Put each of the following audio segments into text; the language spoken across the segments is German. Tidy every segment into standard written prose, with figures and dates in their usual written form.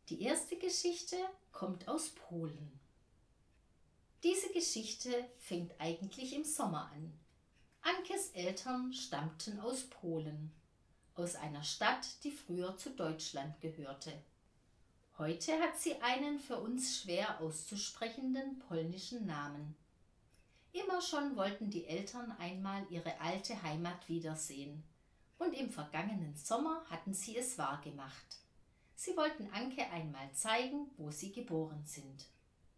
Die erste Geschichte kommt aus Polen. Diese Geschichte fängt eigentlich im Sommer an. Ankes Eltern stammten aus Polen, aus einer Stadt, die früher zu Deutschland gehörte. Heute hat sie einen für uns schwer auszusprechenden polnischen Namen. Immer schon wollten die Eltern einmal ihre alte Heimat wiedersehen, und im vergangenen Sommer hatten sie es wahrgemacht. Sie wollten Anke einmal zeigen, wo sie geboren sind.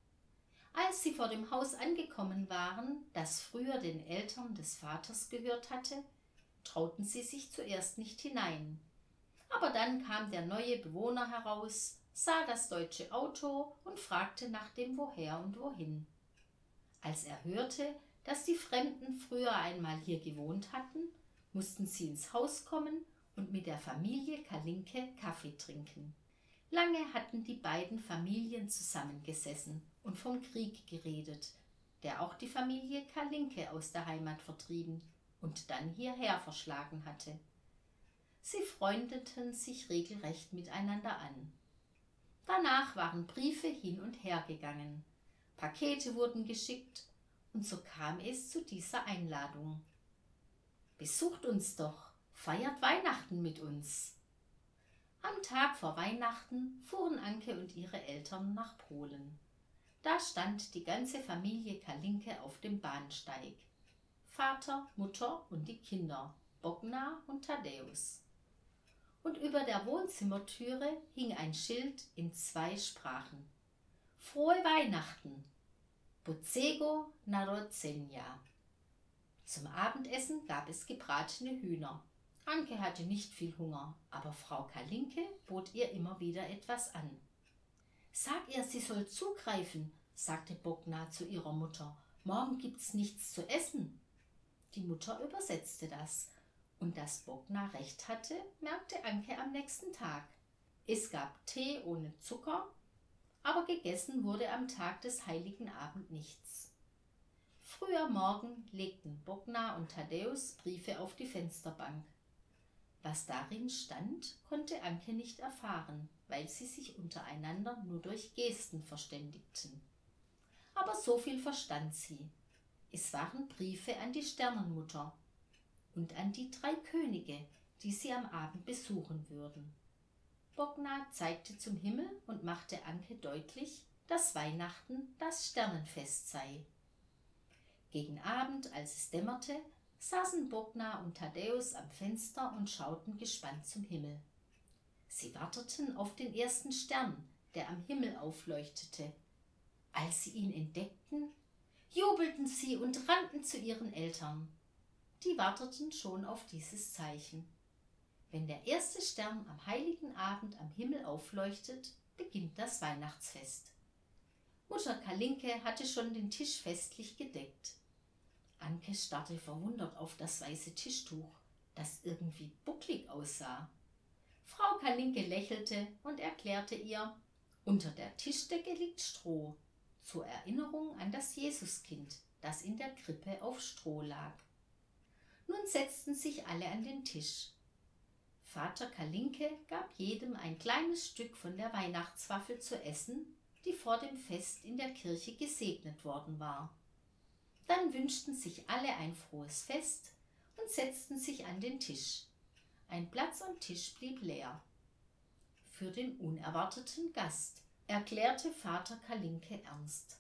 Als sie vor dem Haus angekommen waren, das früher den Eltern des Vaters gehört hatte, trauten sie sich zuerst nicht hinein. Aber dann kam der neue Bewohner heraus, sah das deutsche Auto und fragte nach dem Woher und Wohin. Als er hörte, dass die Fremden früher einmal hier gewohnt hatten, mussten sie ins Haus kommen und mit der Familie Kalinke Kaffee trinken. Lange hatten die beiden Familien zusammengesessen und vom Krieg geredet, der auch die Familie Kalinke aus der Heimat vertrieben und dann hierher verschlagen hatte. Sie freundeten sich regelrecht miteinander an. Danach waren Briefe hin und her gegangen, Pakete wurden geschickt und so kam es zu dieser Einladung. Besucht uns doch, feiert Weihnachten mit uns. Am Tag vor Weihnachten fuhren Anke und ihre Eltern nach Polen. Da stand die ganze Familie Kalinke auf dem Bahnsteig. Vater, Mutter und die Kinder, Bogna und Tadeusz. Und über der Wohnzimmertüre hing ein Schild in 2 Sprachen. Frohe Weihnachten! Bocego Narodzenia. Zum Abendessen gab es gebratene Hühner. Anke hatte nicht viel Hunger, aber Frau Kalinke bot ihr immer wieder etwas an. Sag ihr, sie soll zugreifen, sagte Bogna zu ihrer Mutter. Morgen gibt's nichts zu essen. Die Mutter übersetzte das. Und dass Bogna recht hatte, merkte Anke am nächsten Tag. Es gab Tee ohne Zucker, aber gegessen wurde am Tag des Heiligen Abend nichts. Früh am Morgen legten Bogna und Tadeusz Briefe auf die Fensterbank. Was darin stand, konnte Anke nicht erfahren, weil sie sich untereinander nur durch Gesten verständigten. Aber so viel verstand sie. Es waren Briefe an die Sternenmutter und an die 3 Könige, die sie am Abend besuchen würden. Bogna zeigte zum Himmel und machte Anke deutlich, dass Weihnachten das Sternenfest sei. Gegen Abend, als es dämmerte, saßen Bogna und Tadeusz am Fenster und schauten gespannt zum Himmel. Sie warteten auf den ersten Stern, der am Himmel aufleuchtete. Als sie ihn entdeckten, jubelten sie und rannten zu ihren Eltern. Die warteten schon auf dieses Zeichen. Wenn der erste Stern am heiligen Abend am Himmel aufleuchtet, beginnt das Weihnachtsfest. Mutter Kalinke hatte schon den Tisch festlich gedeckt. Anke starrte verwundert auf das weiße Tischtuch, das irgendwie bucklig aussah. Frau Kalinke lächelte und erklärte ihr, unter der Tischdecke liegt Stroh, zur Erinnerung an das Jesuskind, das in der Krippe auf Stroh lag. Nun setzten sich alle an den Tisch. Vater Kalinke gab jedem ein kleines Stück von der Weihnachtswaffel zu essen, die vor dem Fest in der Kirche gesegnet worden war. Dann wünschten sich alle ein frohes Fest und setzten sich an den Tisch. Ein Platz am Tisch blieb leer. Für den unerwarteten Gast, erklärte Vater Kalinke ernst.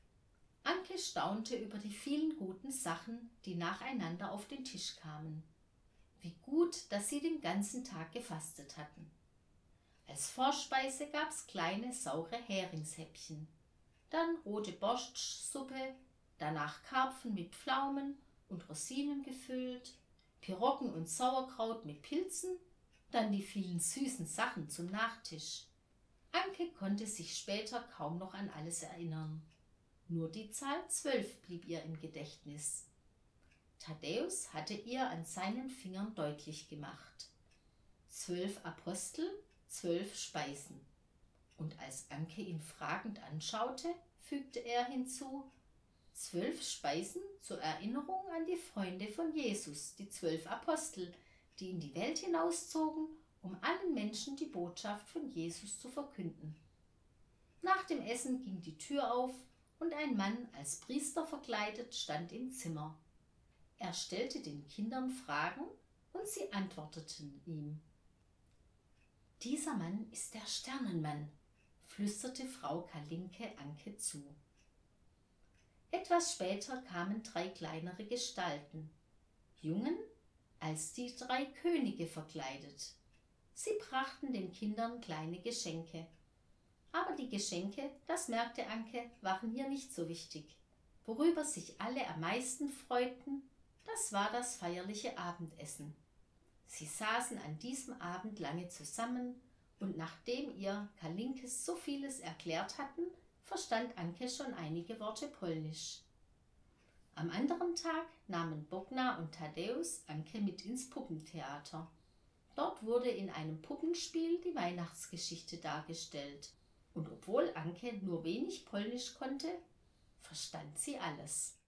Anke staunte über die vielen guten Sachen, die nacheinander auf den Tisch kamen. Wie gut, dass sie den ganzen Tag gefastet hatten. Als Vorspeise gab's kleine saure Heringshäppchen, dann rote Borschtsuppe, danach Karpfen mit Pflaumen und Rosinen gefüllt, Piroggen und Sauerkraut mit Pilzen, dann die vielen süßen Sachen zum Nachtisch. Anke konnte sich später kaum noch an alles erinnern. Nur die Zahl 12 blieb ihr im Gedächtnis. Tadeusz hatte ihr an seinen Fingern deutlich gemacht. 12 Apostel, 12 Speisen. Und als Anke ihn fragend anschaute, fügte er hinzu, 12 Speisen zur Erinnerung an die Freunde von Jesus, die 12 Apostel, die in die Welt hinauszogen um allen Menschen die Botschaft von Jesus zu verkünden. Nach dem Essen ging die Tür auf und ein Mann als Priester verkleidet stand im Zimmer. Er stellte den Kindern Fragen und sie antworteten ihm. »Dieser Mann ist der Sternenmann«, flüsterte Frau Kalinke Anke zu. Etwas später kamen 3 kleinere Gestalten, Jungen als die 3 Könige verkleidet. Sie brachten den Kindern kleine Geschenke. Aber die Geschenke, das merkte Anke, waren hier nicht so wichtig. Worüber sich alle am meisten freuten, das war das feierliche Abendessen. Sie saßen an diesem Abend lange zusammen und nachdem ihr Kalinkes so vieles erklärt hatten, verstand Anke schon einige Worte Polnisch. Am anderen Tag nahmen Bogna und Tadeusz Anke mit ins Puppentheater. Dort wurde in einem Puppenspiel die Weihnachtsgeschichte dargestellt. Und obwohl Anke nur wenig Polnisch konnte, verstand sie alles.